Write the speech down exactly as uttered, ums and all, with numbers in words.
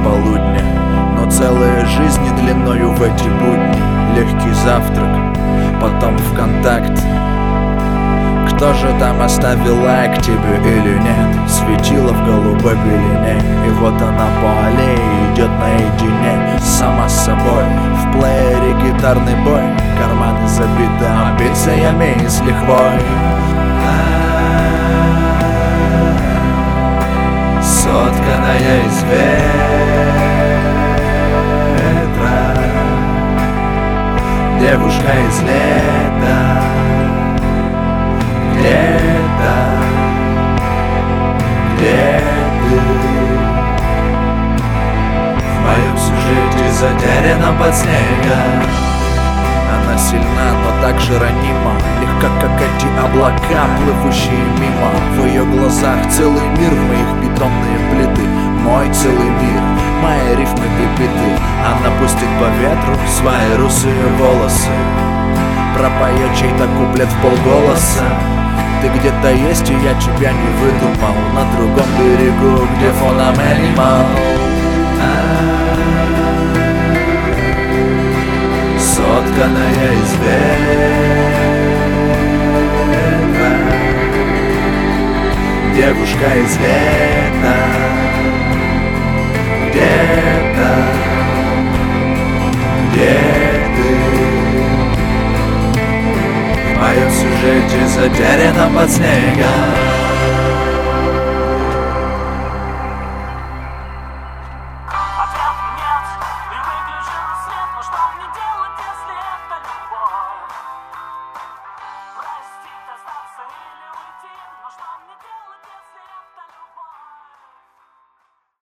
полудня, но целая жизнь длиною в эти будни. Легкий завтрак, потом в контакт. Кто же там оставил лайк, тебе или нет? Светила в голубой пелене, и вот она по аллее идет наедине сама с собой. В плеере гитарный бой, карманы забиты амбициями и с лихвой. Сотканная из ветра, девушка из лета. Где-то, где ты? В моем сюжете затеряна под снегом. Она сильна, но так же ранима, легка, как эти облака, плывущие мимо. В ее глазах целый мир, в моих бетонные плиты. Мой целый мир, мои рифмы припиты. Она пустит по ветру свои русые волосы, пропоет чей-то куплет в полголоса. Ты где-то есть, и я тебя не выдумал. На другом берегу, где фоном Animal. Сотканная из ветра, девушка из лета. Где-то, где ты? В моем сюжете затеряна под снегом.